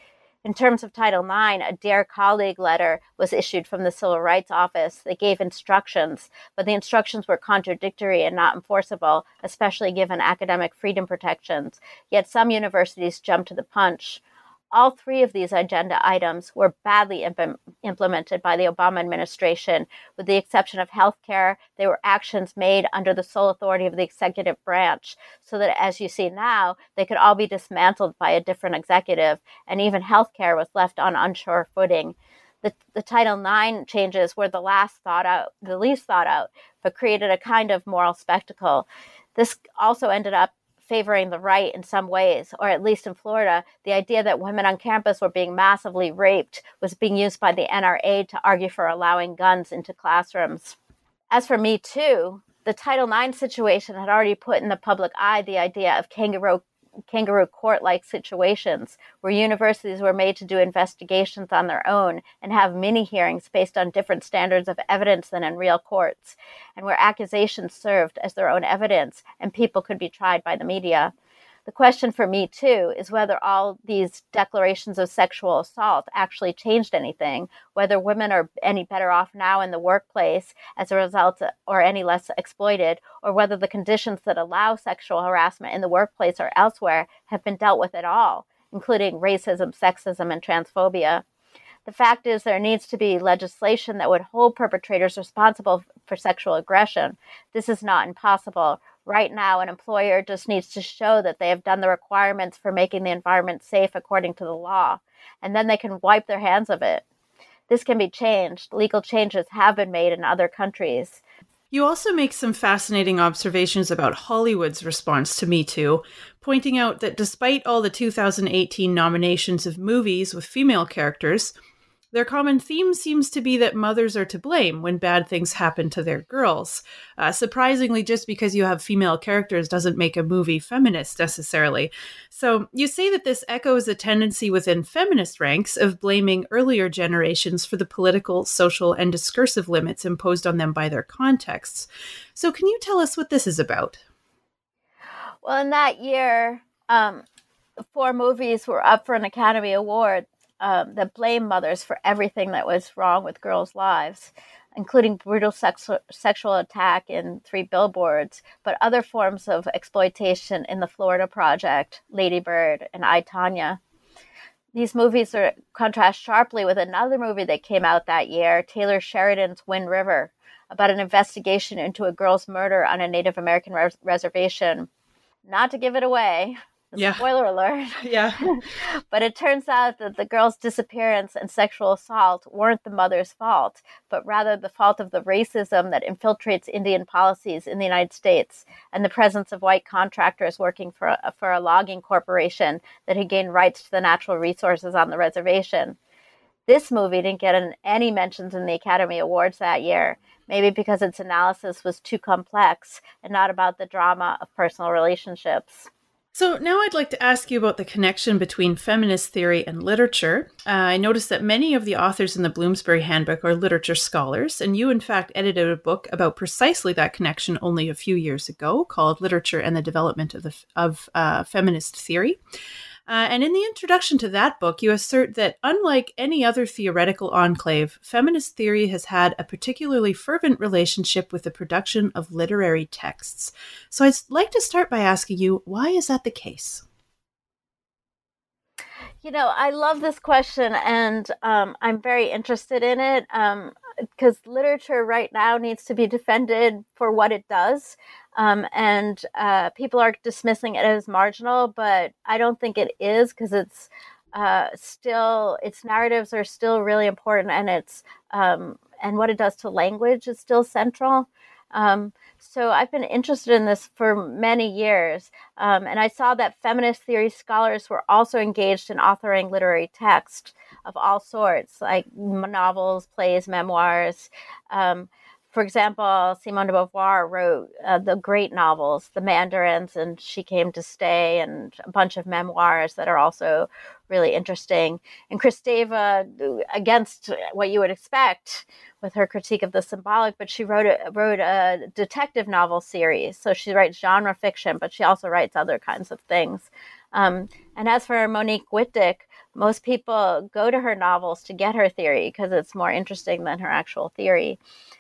In terms of Title nine, a Dear Colleague letter was issued from the Civil Rights Office that gave instructions, but the instructions were contradictory and not enforceable, especially given academic freedom protections. Yet some universities jumped to the punch. All three of these agenda items were badly imp- implemented by the Obama administration. With the exception of healthcare, they were actions made under the sole authority of the executive branch, so that, as you see now, they could all be dismantled by a different executive, and even healthcare was left on unsure footing. The, the Title nine changes were the last thought out, the least thought out, but created a kind of moral spectacle. This also ended up favoring the right in some ways, or at least in Florida, the idea that women on campus were being massively raped was being used by the N R A to argue for allowing guns into classrooms. As for Me Too, the Title nine situation had already put in the public eye the idea of kangaroo kangaroo court-like situations where universities were made to do investigations on their own and have mini hearings based on different standards of evidence than in real courts, and where accusations served as their own evidence and people could be tried by the media. The question for Me Too is whether all these declarations of sexual assault actually changed anything, whether women are any better off now in the workplace as a result or any less exploited, or whether the conditions that allow sexual harassment in the workplace or elsewhere have been dealt with at all, including racism, sexism, and transphobia. The fact is there needs to be legislation that would hold perpetrators responsible for sexual aggression. This is not impossible. Right now, an employer just needs to show that they have done the requirements for making the environment safe according to the law, and then they can wipe their hands of it. This can be changed. Legal changes have been made in other countries. You also make some fascinating observations about Hollywood's response to Me Too, pointing out that despite all the two thousand eighteen nominations of movies with female characters, their common theme seems to be that mothers are to blame when bad things happen to their girls. Uh, surprisingly, just because you have female characters doesn't make a movie feminist necessarily. So you say that this echoes a tendency within feminist ranks of blaming earlier generations for the political, social, and discursive limits imposed on them by their contexts. So can you tell us what this is about? Well, in that year, um, four movies were up for an Academy Award Um, that blame mothers for everything that was wrong with girls' lives, including brutal sex- sexual attack in Three Billboards, but other forms of exploitation in The Florida Project, Lady Bird, and I, Tonya. These movies are contrast sharply with another movie that came out that year, Taylor Sheridan's Wind River, about an investigation into a girl's murder on a Native American res- reservation. Not to give it away. Yeah. Spoiler alert. Yeah. But it turns out that the girl's disappearance and sexual assault weren't the mother's fault, but rather the fault of the racism that infiltrates Indian policies in the United States and the presence of white contractors working for a, for a logging corporation that had gained rights to the natural resources on the reservation. This movie didn't get an, any mentions in the Academy Awards that year, maybe because its analysis was too complex and not about the drama of personal relationships. So now I'd like to ask you about the connection between feminist theory and literature. Uh, I noticed that many of the authors in the Bloomsbury Handbook are literature scholars, and you in fact edited a book about precisely that connection only a few years ago called Literature and the Development of, the, of uh, Feminist Theory. Uh, and in the introduction to that book, you assert that unlike any other theoretical enclave, feminist theory has had a particularly fervent relationship with the production of literary texts. So I'd like to start by asking you, why is that the case? You know, I love this question, and um, I'm very interested in it because um, literature right now needs to be defended for what it does. Um, and uh, people are dismissing it as marginal, but I don't think it is, because it's uh, still, its narratives are still really important, and it's um, and what it does to language is still central. Um, so I've been interested in this for many years, um, and I saw that feminist theory scholars were also engaged in authoring literary text of all sorts, like novels, plays, memoirs. Um, For example, Simone de Beauvoir wrote uh, the great novels, The Mandarins and She Came to Stay, and a bunch of memoirs that are also really interesting. And Kristeva, against what you would expect with her critique of the symbolic, but she wrote a, wrote a detective novel series. So she writes genre fiction, but she also writes other kinds of things. Um, and as for Monique Wittig, Most people go to her novels to get her theory because it's more interesting than her actual theory.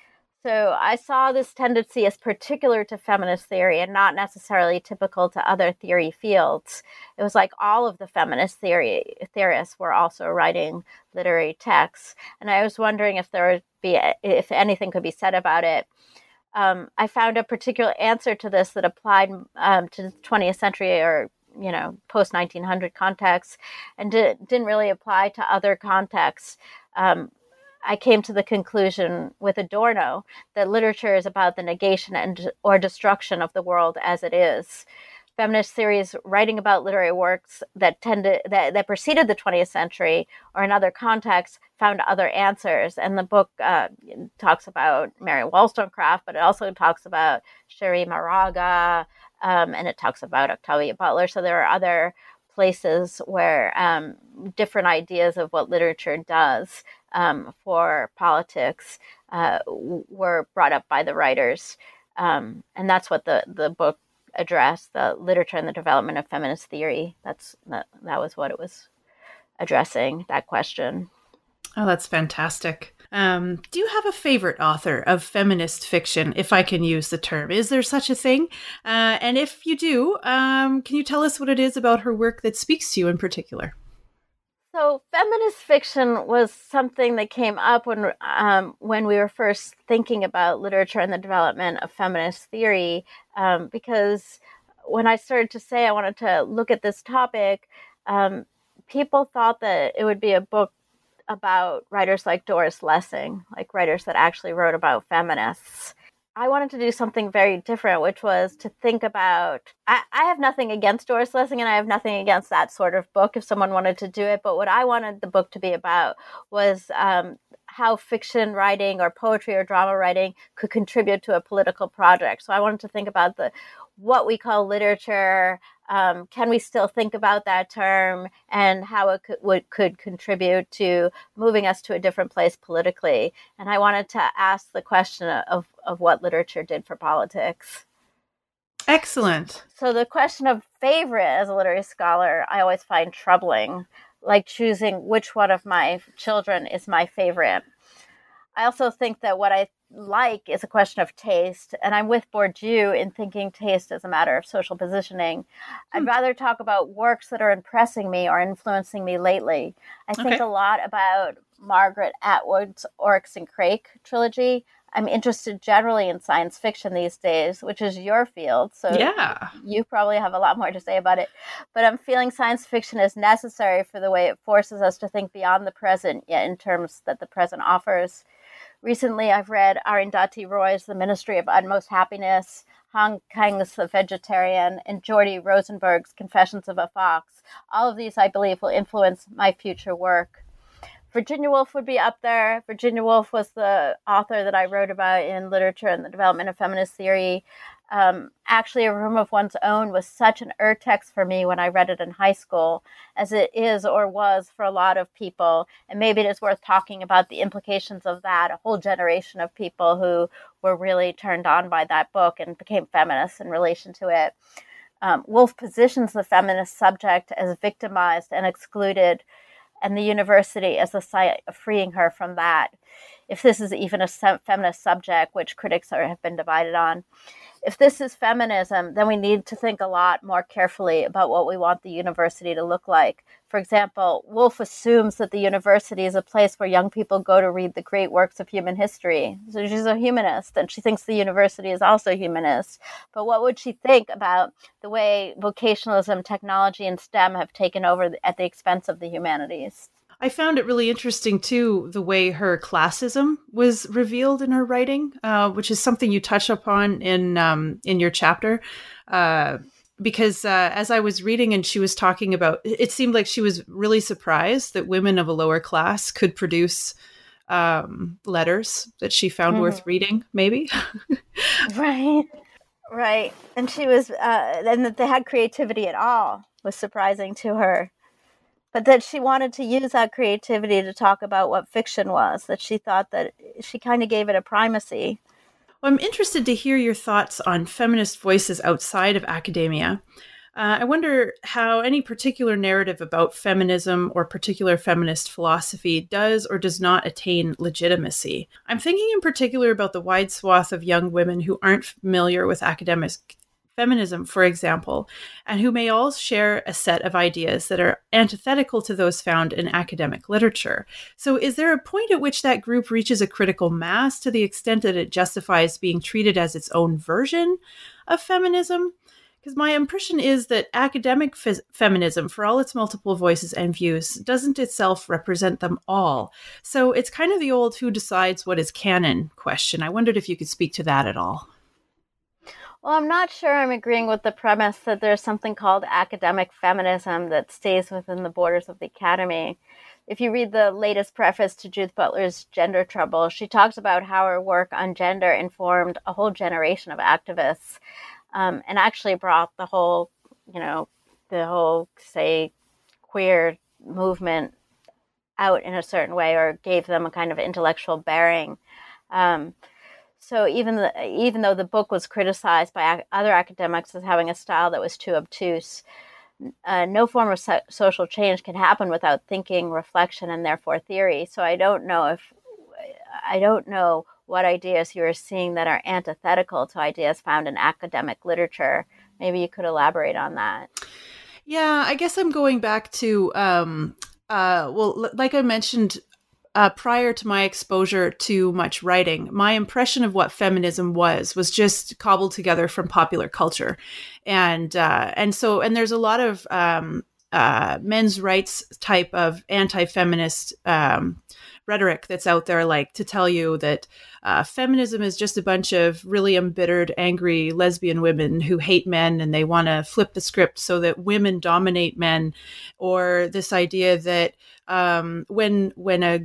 So I saw this tendency as particular to feminist theory and not necessarily typical to other theory fields. It was like all of the feminist theory theorists were also writing literary texts. And I was wondering if there would be, if anything could be said about it. Um, I found a particular answer to this that applied um, to the twentieth century or, you know, post nineteen hundred contexts and di- didn't really apply to other contexts. Um, I came to the conclusion with Adorno that literature is about the negation and or destruction of the world as it is. Feminist theories writing about literary works that tended that, that preceded the twentieth century or in other contexts found other answers. And the book uh, talks about Mary Wollstonecraft, but it also talks about Cherríe Moraga, um, and it talks about Octavia Butler. So there are other places where um, different ideas of what literature does um, for politics uh, were brought up by the writers. Um, and that's what the, the book addressed, the literature and the development of feminist theory. That's that, that was what it was addressing, that question. Oh, that's fantastic. Um, do you have a favorite author of feminist fiction, if I can use the term? Is there such a thing? Uh, and if you do, um, can you tell us what it is about her work that speaks to you in particular? So feminist fiction was something that came up when um, when we were first thinking about literature and the development of feminist theory, um, because when I started to say I wanted to look at this topic, um, people thought that it would be a book about writers like Doris Lessing, like writers that actually wrote about feminists. I wanted to do something very different, which was to think about, I, I have nothing against Doris Lessing and I have nothing against that sort of book if someone wanted to do it. But what I wanted the book to be about was um, how fiction writing or poetry or drama writing could contribute to a political project. So I wanted to think about the what we call literature. Um, can we still think about that term and how it could, would, could contribute to moving us to a different place politically? And I wanted to ask the question of, of what literature did for politics. Excellent. So the question of favorite as a literary scholar, I always find troubling, like choosing which one of my children is my favorite. I also think that what I like is a question of taste, and I'm with Bourdieu in thinking taste as a matter of social positioning. Hmm. I'd rather talk about works that are impressing me or influencing me lately. I think okay. a lot about Margaret Atwood's Oryx and Crake trilogy. I'm interested generally in science fiction these days, which is your field. So yeah. you probably have a lot more to say about it. But I'm feeling science fiction is necessary for the way it forces us to think beyond the present, yet in terms that the present offers. Recently, I've read Arundhati Roy's The Ministry of Utmost Happiness, Han Kang's The Vegetarian, and Jordi Rosenberg's Confessions of a Fox. All of these, I believe, will influence my future work. Virginia Woolf would be up there. Virginia Woolf was the author that I wrote about in Literature and the Development of Feminist Theory. Um, actually, A Room of One's Own was such an ur-text for me when I read it in high school, as it is or was for a lot of people. And maybe it is worth talking about the implications of that, a whole generation of people who were really turned on by that book and became feminists in relation to it. Um, Woolf positions the feminist subject as victimized and excluded, and the university as a site of freeing her from that, if this is even a feminist subject, which critics are, have been divided on. If this is feminism, then we need to think a lot more carefully about what we want the university to look like. For example, Woolf assumes that the university is a place where young people go to read the great works of human history. So she's a humanist, and she thinks the university is also humanist. But what would she think about the way vocationalism, technology, and STEM have taken over at the expense of the humanities? I found it really interesting, too, the way her classism was revealed in her writing, uh, which is something you touch upon in um, in your chapter. Uh, because uh, as I was reading and she was talking about, it seemed like she was really surprised that women of a lower class could produce um, letters that she found mm-hmm. worth reading, maybe. Right, right. And she was, uh, and that they had creativity at all was surprising to her. But that she wanted to use that creativity to talk about what fiction was, that she thought that she kind of gave it a primacy. Well, I'm interested to hear your thoughts on feminist voices outside of academia. Uh, I wonder how any particular narrative about feminism or particular feminist philosophy does or does not attain legitimacy. I'm thinking in particular about the wide swath of young women who aren't familiar with academic feminism, for example, and who may all share a set of ideas that are antithetical to those found in academic literature. So is there a point at which that group reaches a critical mass to the extent that it justifies being treated as its own version of feminism? Because my impression is that academic fe- feminism, for all its multiple voices and views, doesn't itself represent them all. So it's kind of the old who decides what is canon question. I wondered if you could speak to that at all. Well, I'm not sure I'm agreeing with the premise that there's something called academic feminism that stays within the borders of the academy. If you read the latest preface to Judith Butler's Gender Trouble, she talks about how her work on gender informed a whole generation of activists. Um, and actually brought the whole, you know, the whole, say, queer movement out in a certain way, or gave them a kind of intellectual bearing. Um, so even the, even though the book was criticized by ac- other academics as having a style that was too obtuse, uh, no form of so- social change can happen without thinking, reflection, and therefore theory. So I don't know if I don't know. what ideas you are seeing that are antithetical to ideas found in academic literature. Maybe you could elaborate on that. Yeah, I guess I'm going back to, um, uh, well, like I mentioned, uh, prior to my exposure to much writing, my impression of what feminism was, was just cobbled together from popular culture. And, uh, and so, and there's a lot of, um, uh, men's rights type of anti-feminist, um, rhetoric that's out there, like to tell you that uh, feminism is just a bunch of really embittered, angry lesbian women who hate men and they want to flip the script so that women dominate men, or this idea that um, when when a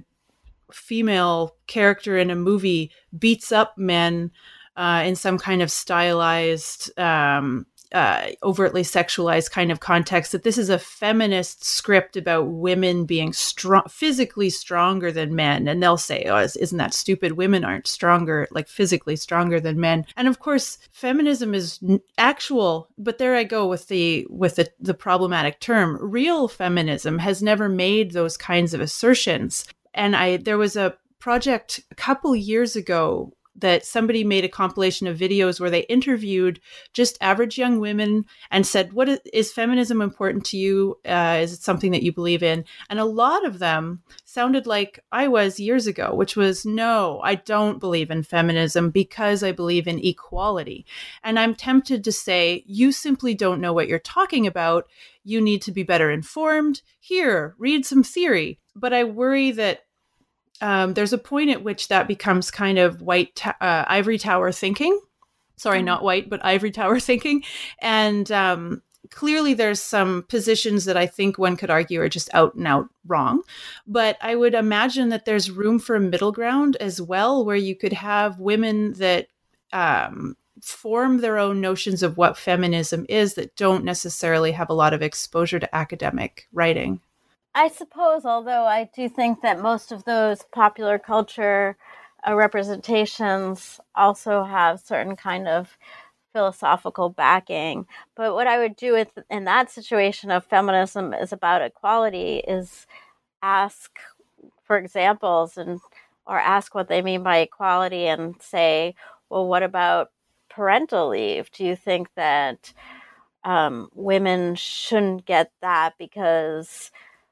female character in a movie beats up men uh, in some kind of stylized, um, uh, overtly sexualized kind of context, that this is a feminist script about women being strong, physically stronger than men. And they'll say, oh, isn't that stupid? Women aren't stronger, like physically stronger than men. And of course, feminism is actual, but there I go with the, with the, the problematic term. Real feminism has never made those kinds of assertions. And I, there was a project a couple years ago that somebody made a compilation of videos where they interviewed just average young women and said, what is, is feminism important to you? Uh, is it something that you believe in? And a lot of them sounded like I was years ago, which was, no, I don't believe in feminism because I believe in equality. And I'm tempted to say, you simply don't know what you're talking about. You need to be better informed. Here, read some theory. But I worry that Um, there's a point at which that becomes kind of white ta- uh, ivory tower thinking. Sorry, mm-hmm. not white, but ivory tower thinking. And um, clearly there's some positions that I think one could argue are just out and out wrong. But I would imagine that there's room for a middle ground as well, where you could have women that um, form their own notions of what feminism is that don't necessarily have a lot of exposure to academic writing. I suppose, although I do think that most of those popular culture uh, representations also have certain kind of philosophical backing. But what I would do with, in that situation of feminism is about equality is ask for examples and or ask what they mean by equality and say, well, what about parental leave? Do you think that um, women shouldn't get that because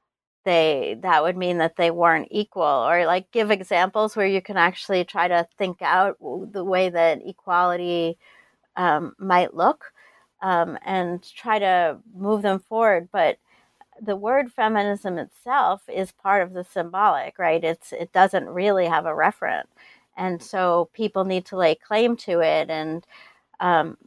they that would mean that they weren't equal? Or like give examples where you can actually try to think out the way that equality um, might look um, and try to move them forward. But the word feminism itself is part of the symbolic, right? It's it doesn't really have a referent, and so people need to lay claim to it. And um,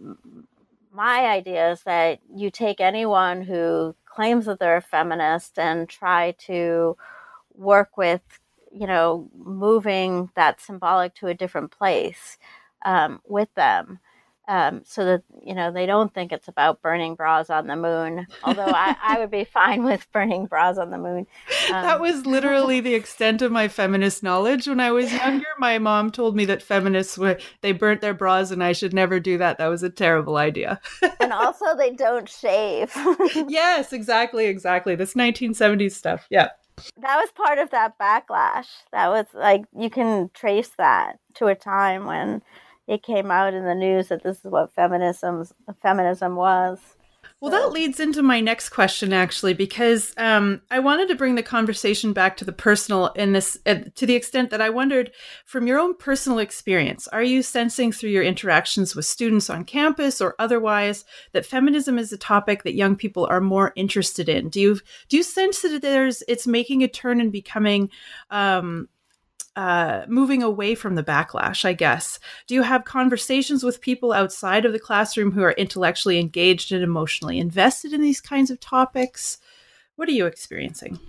my idea is that you take anyone who claims that they're a feminist and try to work with, you know, moving that symbolic to a different place um, with them. Um, so that, you know, they don't think it's about burning bras on the moon, although I, I would be fine with burning bras on the moon. Um, that was literally the extent of my feminist knowledge. When I was younger, my mom told me that feminists were, they burnt their bras and I should never do that. That was a terrible idea. And also they don't shave. Yes, exactly, exactly. This nineteen seventies stuff. Yeah. That was part of that backlash. That was like, you can trace that to a time when it came out in the news that this is what feminism feminism was. Well, that leads into my next question, actually, because um, I wanted to bring the conversation back to the personal in this, uh, to the extent that I wondered, from your own personal experience, are you sensing through your interactions with students on campus or otherwise that feminism is a topic that young people are more interested in? Do you do you sense that there's it's making a turn and becoming um, Uh, moving away from the backlash, I guess? Do you have conversations with people outside of the classroom who are intellectually engaged and emotionally invested in these kinds of topics? What are you experiencing?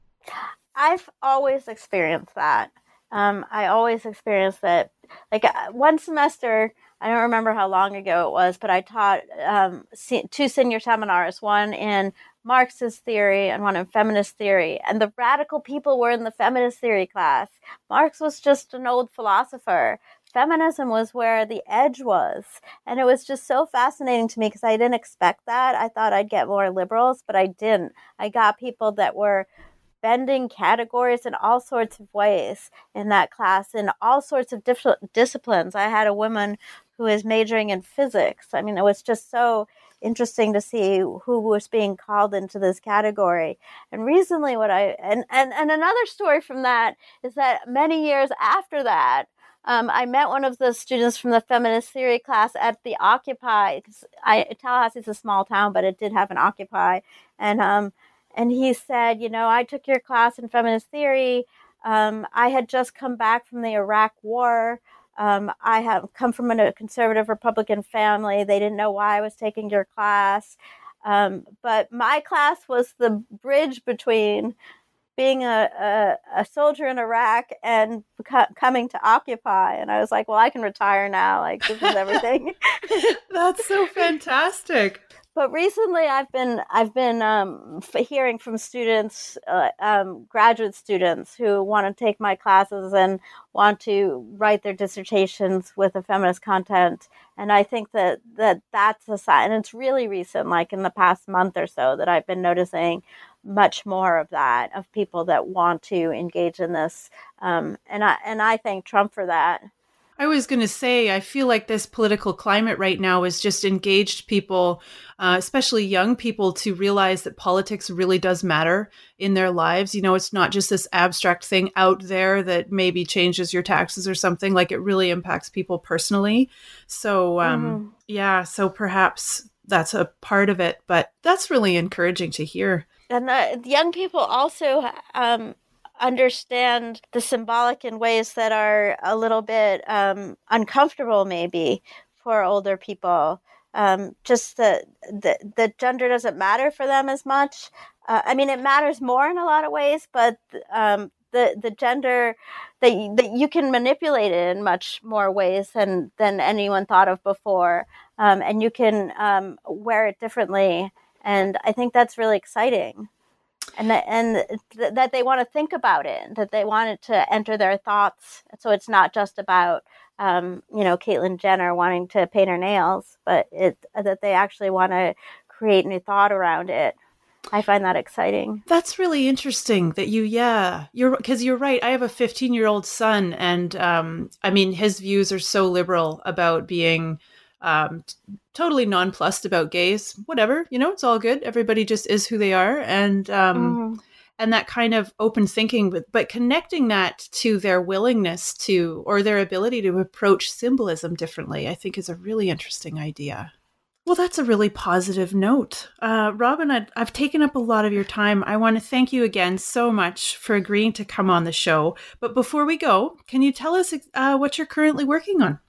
I've always experienced that. Um, I always experienced that. Like uh, one semester, I don't remember how long ago it was, but I taught um, two senior seminars, one in Marxist theory and one in feminist theory. And the radical people were in the feminist theory class. Marx was just an old philosopher. Feminism was where the edge was. And it was just so fascinating to me because I didn't expect that. I thought I'd get more liberals, but I didn't. I got people that were bending categories in all sorts of ways in that class, in all sorts of different disciplines. I had a woman who is majoring in physics. I mean, it was just so interesting to see who was being called into this category. And recently what I, and, and, and another story from that is that many years after that, um, I met one of the students from the feminist theory class at the Occupy. I, Tallahassee's a small town, but it did have an Occupy. And, um, and he said, you know, I took your class in feminist theory. Um, I had just come back from the Iraq War. Um, I have come from a conservative Republican family. They didn't know why I was taking your class. Um, but my class was the bridge between being a, a, a soldier in Iraq and co- coming to Occupy. And I was like, well, I can retire now. Like, this is everything. That's so fantastic. But recently, I've been I've been um, f- hearing from students, uh, um, graduate students, who want to take my classes and want to write their dissertations with a feminist content. And I think that, that that's a sign. And it's really recent, like in the past month or so, that I've been noticing much more of that, of people that want to engage in this. Um, and I and I thank Trump for that. I was going to say, I feel like this political climate right now has just engaged people, uh, especially young people, to realize that politics really does matter in their lives. You know, it's not just this abstract thing out there that maybe changes your taxes or something. Like, it really impacts people personally. So, um, mm-hmm. yeah, so perhaps that's a part of it, but that's really encouraging to hear. And the, the young people also um understand the symbolic in ways that are a little bit um, uncomfortable, maybe, for older people. Um, just that the, the gender doesn't matter for them as much. Uh, I mean, it matters more in a lot of ways, but um, the the gender, that you, that you can manipulate it in much more ways than, than anyone thought of before. Um, and you can um, wear it differently. And I think that's really exciting. And that, and th- that they want to think about it, that they want it to enter their thoughts. So it's not just about, um, you know, Caitlyn Jenner wanting to paint her nails, but it that they actually want to create new thought around it. I find that exciting. That's really interesting that you, yeah, you're, because you're right. I have a fifteen year old son, and um, I mean, his views are so liberal about being um, t- totally nonplussed about gays, whatever, you know, it's all good. Everybody just is who they are. And, um, mm-hmm. and that kind of open thinking, but, but connecting that to their willingness to, or their ability to approach symbolism differently, I think is a really interesting idea. Well, that's a really positive note. Uh, Robin, I'd, I've taken up a lot of your time. I want to thank you again so much for agreeing to come on the show. But before we go, can you tell us uh, what you're currently working on?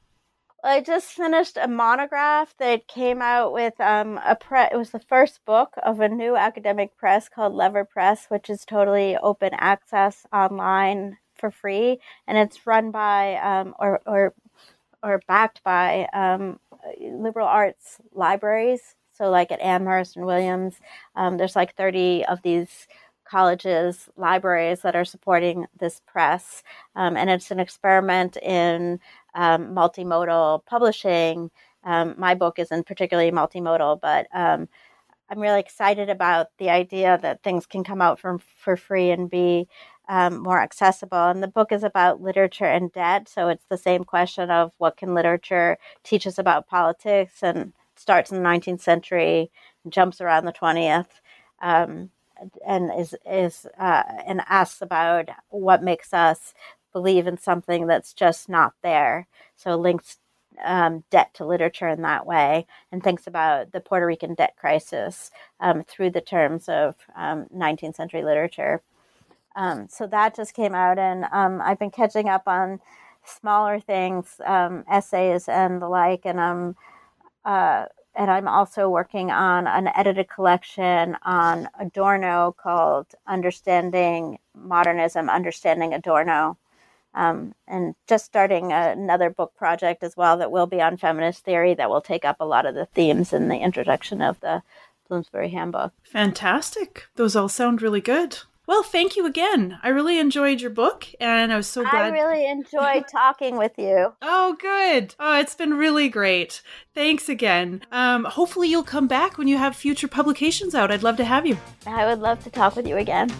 I just finished a monograph that came out with um, a pre- it was the first book of a new academic press called Lever Press, which is totally open access online for free, and it's run by um, or or or backed by um, liberal arts libraries. So like at Amherst and Williams, um, there's like thirty of these colleges, libraries that are supporting this press. Um, and it's an experiment in um, multimodal publishing. Um, my book isn't particularly multimodal, but um, I'm really excited about the idea that things can come out from, for free and be um, more accessible. And the book is about literature and debt. So it's the same question of what can literature teach us about politics, and it starts in the nineteenth century, jumps around the twentieth. Um, and is is uh, and asks about what makes us believe in something that's just not there. So links um, debt to literature in that way, and thinks about the Puerto Rican debt crisis um, through the terms of um, nineteenth century literature. Um, so that just came out, and um, I've been catching up on smaller things, um, essays and the like, and I'm uh, And I'm also working on an edited collection on Adorno called Understanding Modernism, Understanding Adorno. Um, and just starting another book project as well that will be on feminist theory that will take up a lot of the themes in the introduction of the Bloomsbury Handbook. Fantastic. Those all sound really good. Well, thank you again. I really enjoyed your book, and I was so glad. I really enjoyed talking with you. Oh, good. Oh, it's been really great. Thanks again. Um, hopefully you'll come back when you have future publications out. I'd love to have you. I would love to talk with you again.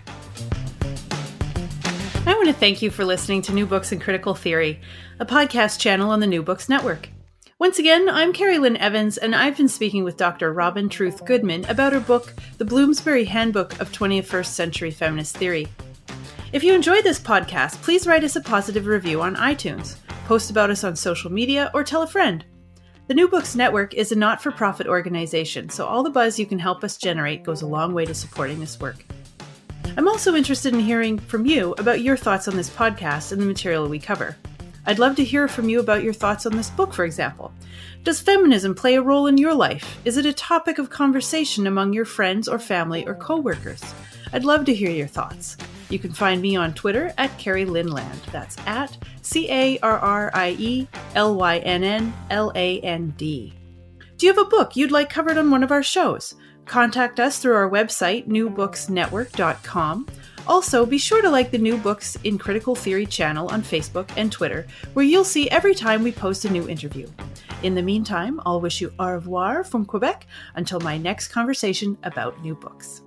I want to thank you for listening to New Books in Critical Theory, a podcast channel on the New Books Network. Once again, I'm Carrie Lynn Evans, and I've been speaking with Doctor Robin Truth Goodman about her book, The Bloomsbury Handbook of twenty-first Century Feminist Theory. If you enjoyed this podcast, please write us a positive review on iTunes, post about us on social media, or tell a friend. The New Books Network is a not-for-profit organization, so all the buzz you can help us generate goes a long way to supporting this work. I'm also interested in hearing from you about your thoughts on this podcast and the material we cover. I'd love to hear from you about your thoughts on this book, for example. Does feminism play a role in your life? Is it a topic of conversation among your friends or family or coworkers? I'd love to hear your thoughts. You can find me on Twitter at Carrie Lynn Land. That's at C A R R I E L Y N N L A N D. Do you have a book you'd like covered on one of our shows? Contact us through our website, new books network dot com. Also, be sure to like the New Books in Critical Theory channel on Facebook and Twitter, where you'll see every time we post a new interview. In the meantime, I'll wish you au revoir from Quebec until my next conversation about new books.